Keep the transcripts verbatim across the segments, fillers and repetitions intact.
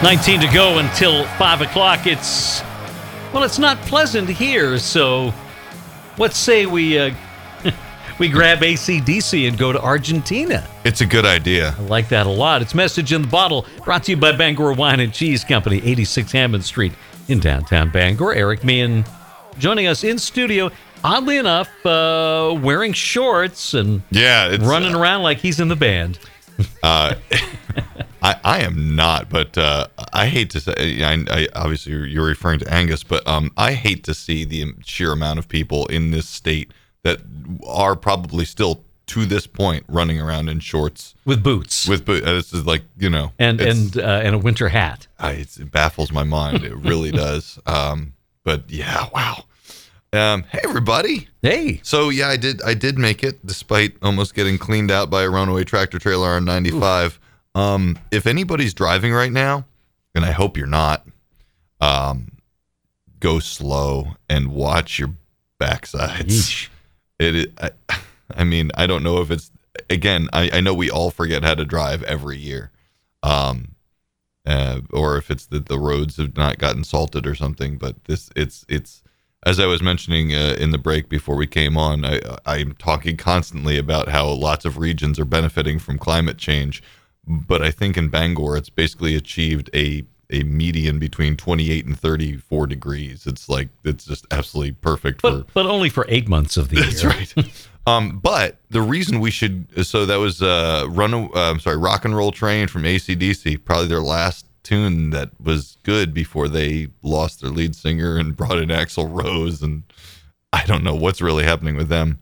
nineteen to go until five o'clock. It's, well, it's not pleasant here, so let's say we uh, we grab A C D C and go to Argentina. It's a good idea. I like that a lot. It's Message in the Bottle, brought to you by Bangor Wine and Cheese Company, eighty-six Hammond Street in downtown Bangor. Eric Meehan joining us in studio, oddly enough, uh, wearing shorts and yeah, it's, running uh, around like he's in the band. Uh, I, I am not, but uh, I hate to say, I, I, obviously you're referring to Angus, but um, I hate to see the sheer amount of people in this state that are probably still to this point running around in shorts with boots. With boots, this is like, you know, and and uh, and a winter hat. I, it's, it baffles my mind. It really does. Um, but yeah, wow. Um, hey everybody. Hey. So yeah, I did I did make it despite almost getting cleaned out by a runaway tractor trailer on ninety-five. Oof. Um, if anybody's driving right now, and I hope you're not, um, go slow and watch your backsides. Yeesh. It, it I, I mean, I don't know if it's again, I, I know we all forget how to drive every year. Um uh, or if it's that the roads have not gotten salted or something, but this it's it's as I was mentioning uh, in the break before we came on, I, I'm talking constantly about how lots of regions are benefiting from climate change, but I think in Bangor, it's basically achieved a, a median between twenty-eight and thirty-four degrees. It's like, it's just absolutely perfect. But, for but only for eight months of the year. That's right. um, but the reason we should, so that was uh, run, uh, I'm sorry, Rock and Roll Train from A C D C, probably their last tune that was good before they lost their lead singer and brought in Axl Rose, and I don't know what's really happening with them.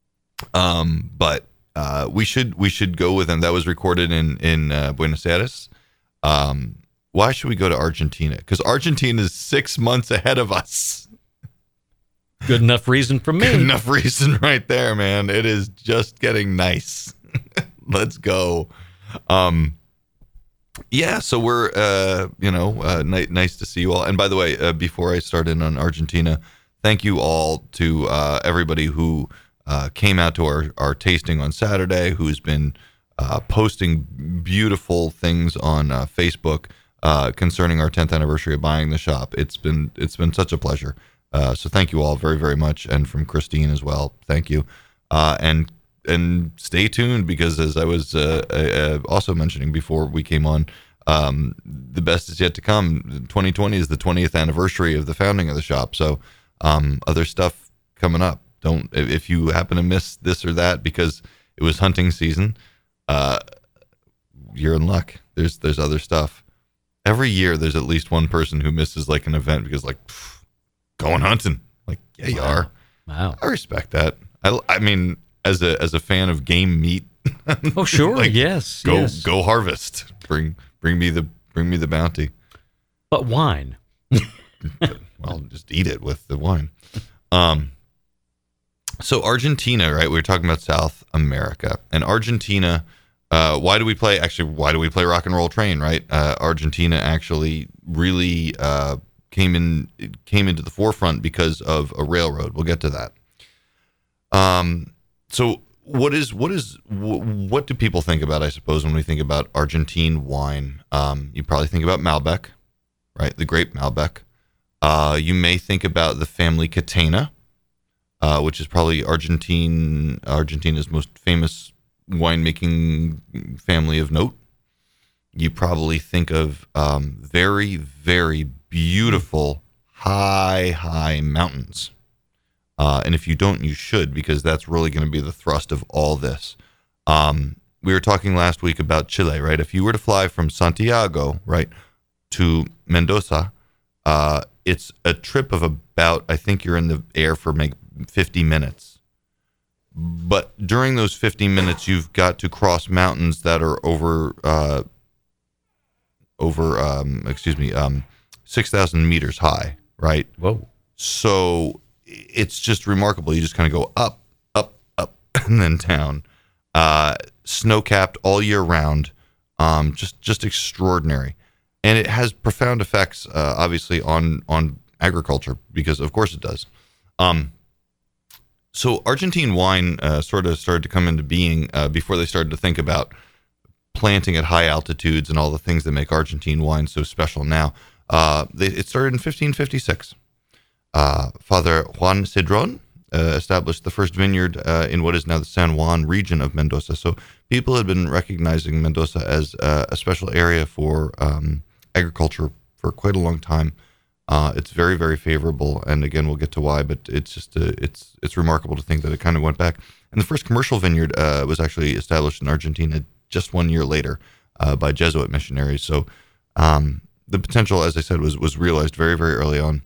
Um, but uh, we should we should go with them. That was recorded in in uh, Buenos Aires. Um, why should we go to Argentina? Because Argentina is six months ahead of us. Good enough reason for me. Good enough reason right there, man. It is just getting nice. Let's go. Um, Yeah, so we're, uh, you know, uh, ni- nice to see you all. And by the way, uh, before I start in on Argentina, thank you all to uh, everybody who uh, came out to our, our tasting on Saturday, who's been uh, posting beautiful things on uh, Facebook uh, concerning our tenth anniversary of Buying the Shop. It's been it's been such a pleasure. Uh, so thank you all very, very much. And from Christine as well, thank you. Uh, and And stay tuned, because as I was uh, uh, also mentioning before we came on, um, the best is yet to come. twenty twenty is the twentieth anniversary of the founding of the shop. So um, other stuff coming up. Don't, if you happen to miss this or that because it was hunting season, uh, you're in luck. There's there's other stuff. Every year there's at least one person who misses like an event because like, pff, going hunting. Like, yeah, you Wow. are. Wow. I respect that. I, I mean, as a as a fan of game meat. Oh, sure. like, yes. Go yes. go harvest. Bring bring me the bring me the bounty. But wine. Well, just eat it with the wine. Um. So Argentina, right? We were talking about South America and Argentina. Uh, why do we play? Actually, why do we play Rock and Roll Train? Right? Uh, Argentina actually really uh, came in came into the forefront because of a railroad. We'll get to that. Um. So what is what is what do people think about? I suppose when we think about Argentine wine, um, you probably think about Malbec, right? The grape Malbec. Uh, you may think about the family Catena, uh, which is probably Argentine Argentina's most famous winemaking family of note. You probably think of um, very very beautiful high high mountains. Uh, and if you don't, you should, because that's really going to be the thrust of all this. Um, we were talking last week about Chile, right? If you were to fly from Santiago, right, to Mendoza, uh, it's a trip of about, I think you're in the air for maybe fifty minutes. But during those fifty minutes, you've got to cross mountains that are over, uh, over, um, excuse me, um, six thousand meters high, right? Whoa. So it's just remarkable. You just kind of go up, up, up, and then down. Uh, snow-capped all year round. Um, just, just extraordinary. And it has profound effects, uh, obviously, on, on agriculture, because of course it does. Um, so Argentine wine uh, sort of started to come into being uh, before they started to think about planting at high altitudes and all the things that make Argentine wine so special now. Uh, they, it started in fifteen fifty-six. Uh, Father Juan Cedron uh, established the first vineyard uh, in what is now the San Juan region of Mendoza. So people had been recognizing Mendoza as uh, a special area for um, agriculture for quite a long time. Uh, it's very, very favorable, and again, we'll get to why. But it's just uh, it's it's remarkable to think that it kind of went back. And the first commercial vineyard uh, was actually established in Argentina just one year later uh, by Jesuit missionaries. So um, the potential, as I said, was was realized very, very early on.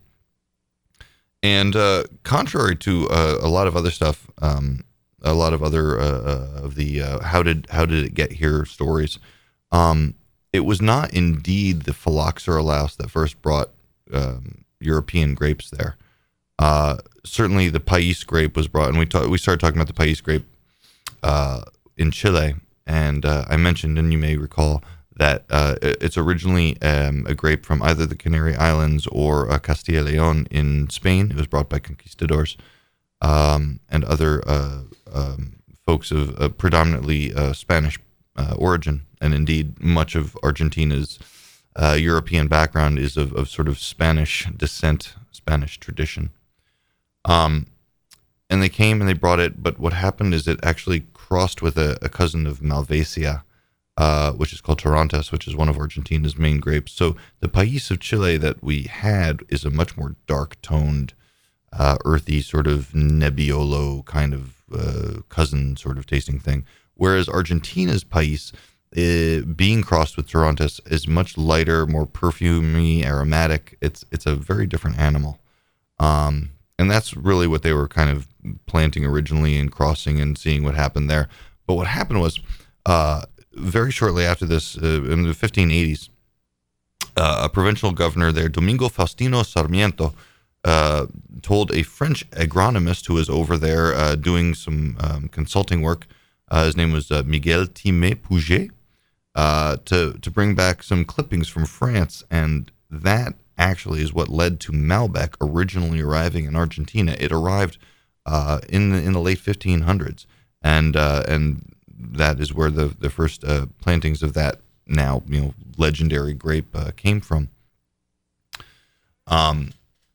And uh, contrary to uh, a lot of other stuff, um, a lot of other uh, of the uh, how did how did it get here stories, um, it was not indeed the Phylloxera louse that first brought Um, European grapes there. Uh, certainly, the Pais grape was brought, and we ta- we started talking about the Pais grape uh, in Chile. And uh, I mentioned, and you may recall, that uh, it's originally um, a grape from either the Canary Islands or uh, Castilla y León in Spain. It was brought by conquistadors um, and other uh, um, folks of uh, predominantly uh, Spanish uh, origin, and indeed much of Argentina's Uh, European background is of, of sort of Spanish descent, Spanish tradition. Um, and they came and they brought it, but what happened is it actually crossed with a, a cousin of Malvasia, uh, which is called Torrontés, which is one of Argentina's main grapes. So the Pais of Chile that we had is a much more dark-toned, uh, earthy sort of Nebbiolo kind of uh, cousin sort of tasting thing, whereas Argentina's Pais, It, being crossed with Torrontés, is much lighter, more perfumey, aromatic. It's it's a very different animal, um, and that's really what they were kind of planting originally and crossing and seeing what happened there. But what happened was, uh, very shortly after this, uh, in the fifteen eighties, uh, a provincial governor there, Domingo Faustino Sarmiento, uh, told a French agronomist who was over there uh, doing some um, consulting work. Uh, his name was uh, Miguel Timé Puget. Uh, to to bring back some clippings from France, and that actually is what led to Malbec originally arriving in Argentina. It arrived uh, in the in the late fifteen hundreds, and uh, and that is where the the first uh, plantings of that now you know legendary grape uh, came from. Um,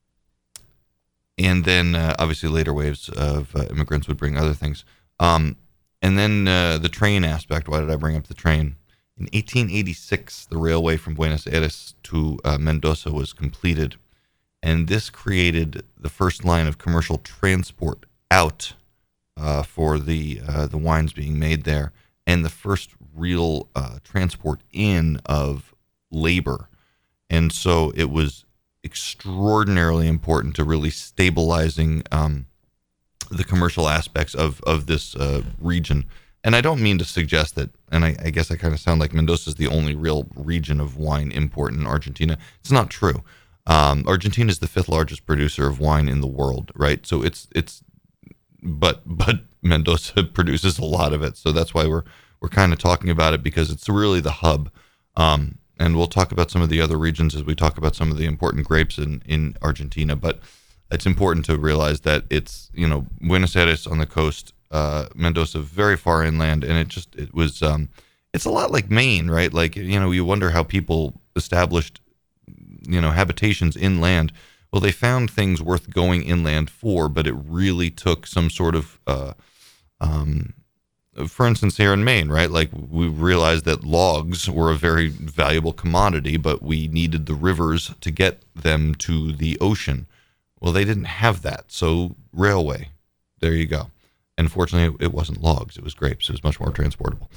and then uh, obviously later waves of uh, immigrants would bring other things. Um, and then uh, the train aspect. Why did I bring up the train? In eighteen eighty-six, the railway from Buenos Aires to uh, Mendoza was completed, and this created the first line of commercial transport out uh, for the uh, the wines being made there, and the first real uh, transport in of labor. And so it was extraordinarily important to really stabilizing um, the commercial aspects of, of this uh, region. And I don't mean to suggest that, and I, I guess I kind of sound like Mendoza is the only real region of wine import in Argentina. It's not true. Um, Argentina is the fifth largest producer of wine in the world, right? So it's it's, but but Mendoza produces a lot of it. So that's why we're we're kind of talking about it, because it's really the hub. Um, and we'll talk about some of the other regions as we talk about some of the important grapes in in Argentina. But it's important to realize that it's you know Buenos Aires on the coast. Uh, Mendoza very far inland, and it just it was um, it's a lot like Maine, right? Like you know, you wonder how people established you know habitations inland. Well, they found things worth going inland for, but it really took some sort of, uh, um, for instance, here in Maine, right? Like we realized that logs were a very valuable commodity, but we needed the rivers to get them to the ocean. Well, they didn't have that, so railway. There you go. And fortunately, it wasn't logs; it was grapes. It was much more transportable.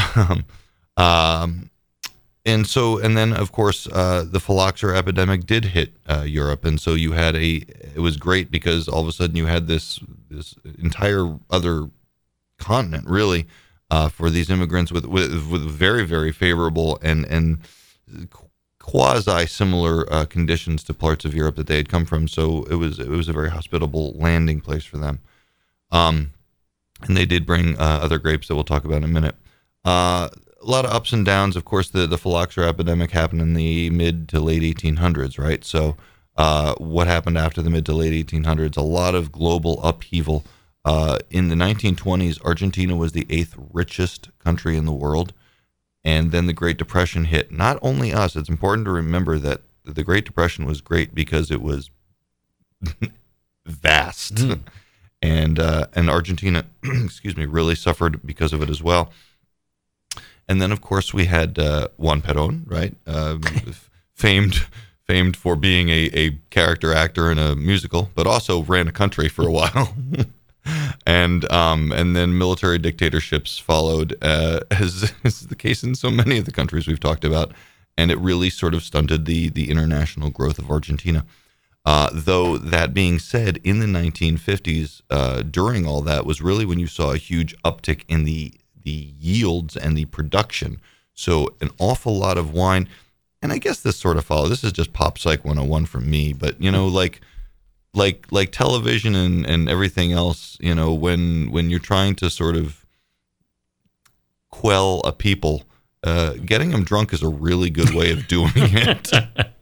um, and so, and then of course, uh, the phylloxera epidemic did hit uh, Europe, and so you had a. It was great because all of a sudden you had this this entire other continent, really, uh, for these immigrants with, with with very very favorable and and quasi similar uh, conditions to parts of Europe that they had come from. So it was it was a very hospitable landing place for them. Um, And they did bring uh, other grapes that we'll talk about in a minute. Uh, a lot of ups and downs. Of course, the, the phylloxera epidemic happened in the mid to late eighteen hundreds, right? So uh, what happened after the mid to late eighteen hundreds? A lot of global upheaval. Uh, in the nineteen twenties, Argentina was the eighth richest country in the world. And then the Great Depression hit. Not only us, it's important to remember that the Great Depression was great because it was vast. Mm. And uh, and Argentina, excuse me, really suffered because of it as well. And then, of course, we had uh, Juan Perón, right? Um, famed famed for being a, a character actor in a musical, but also ran a country for a while. and um, and then military dictatorships followed, uh, as is the case in so many of the countries we've talked about. And it really sort of stunted the the international growth of Argentina. Uh, though that being said, in the nineteen fifties, uh, during all that was really when you saw a huge uptick in the the yields and the production. So an awful lot of wine, and I guess this sort of follows. This is just Pop Psych one oh one from me, but you know, like like like television and, and everything else, you know, when when you're trying to sort of quell a people, uh, getting them drunk is a really good way of doing it.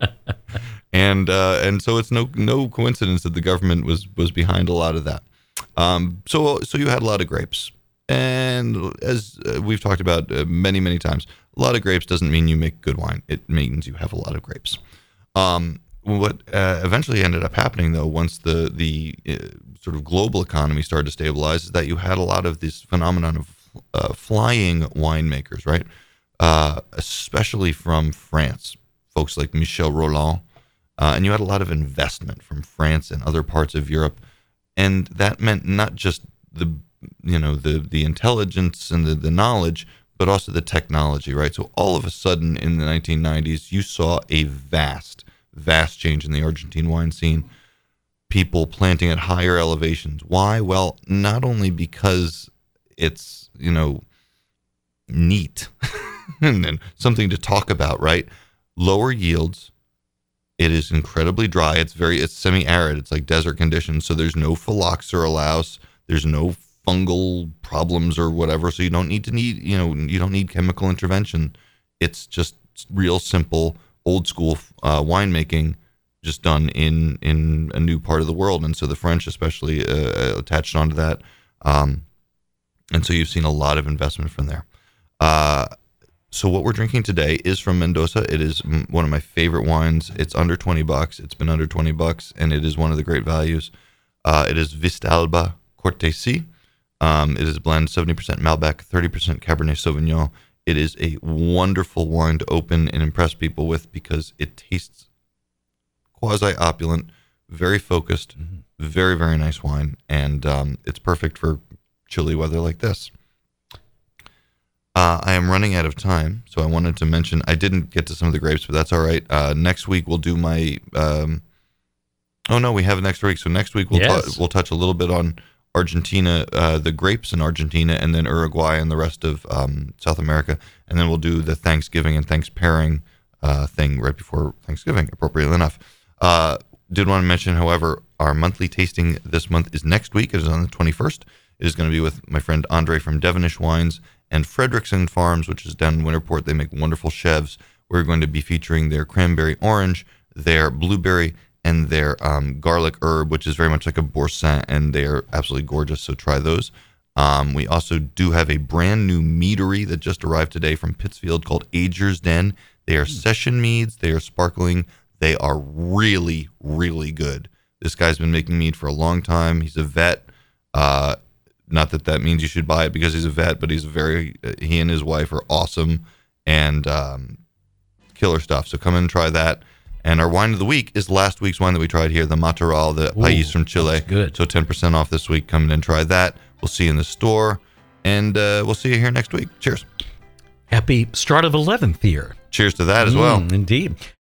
And uh, and so it's no no coincidence that the government was was behind a lot of that. Um, so so you had a lot of grapes, and as uh, we've talked about uh, many many times, a lot of grapes doesn't mean you make good wine. It means you have a lot of grapes. Um, what uh, eventually ended up happening, though, once the the uh, sort of global economy started to stabilize, is that you had a lot of this phenomenon of uh, flying winemakers, right? Uh, especially from France, folks like Michel Rolland. Uh, and you had a lot of investment from France and other parts of Europe, and that meant not just the you know the the intelligence and the, the knowledge, but also the technology, right? So all of a sudden in the nineteen nineties, you saw a vast, vast change in the Argentine wine scene. People planting at higher elevations. Why? Well, not only because it's you know neat and then something to talk about, right? Lower yields. It is incredibly dry. It's very, it's semi-arid. It's like desert conditions. So there's no phylloxera louse. There's no fungal problems or whatever. So you don't need to need, you know, you don't need chemical intervention. It's just real simple, old school uh, winemaking, just done in in a new part of the world. And so the French, especially, uh, attached onto that. Um, and so you've seen a lot of investment from there. Uh, So what we're drinking today is from Mendoza. It is one of my favorite wines. It's under twenty bucks. It's been under twenty bucks, and it is one of the great values. Uh, it is Vistalba Cortesi. Um, it is a blend seventy percent Malbec, thirty percent Cabernet Sauvignon. It is a wonderful wine to open and impress people with because it tastes quasi-opulent, very focused, mm-hmm. very, very nice wine, and um, it's perfect for chilly weather like this. Uh, I am running out of time, so I wanted to mention, I didn't get to some of the grapes, but that's all right. Uh, next week we'll do my, um, oh no, we have next week. So next week we'll, yes. t- we'll touch a little bit on Argentina, uh, the grapes in Argentina, and then Uruguay and the rest of um, South America. And then we'll do the Thanksgiving and Thanks pairing uh, thing right before Thanksgiving, appropriately enough. Uh, did want to mention, however, our monthly tasting this month is next week. It is on the twenty-first. It is going to be with my friend Andre from Devonish Wines and Frederickson Farms, which is down in Winterport. They make wonderful chevs. We're going to be featuring their cranberry orange, their blueberry, and their um, garlic herb, which is very much like a Boursin, and they are absolutely gorgeous, so try those. Um, we also do have a brand new meadery that just arrived today from Pittsfield called Ager's Den. They are session meads. They are sparkling. They are really, really good. This guy's been making mead for a long time. He's a vet. Uh, Not that that means you should buy it because he's a vet, but he's very, uh, he and his wife are awesome and um, killer stuff. So come in and try that. And our wine of the week is last week's wine that we tried here, the Mataral, the Ooh, Pais from Chile. Good. So ten percent off this week. Come in and try that. We'll see you in the store. And uh, we'll see you here next week. Cheers. Happy start of eleventh year. Cheers to that as mm, well. Indeed.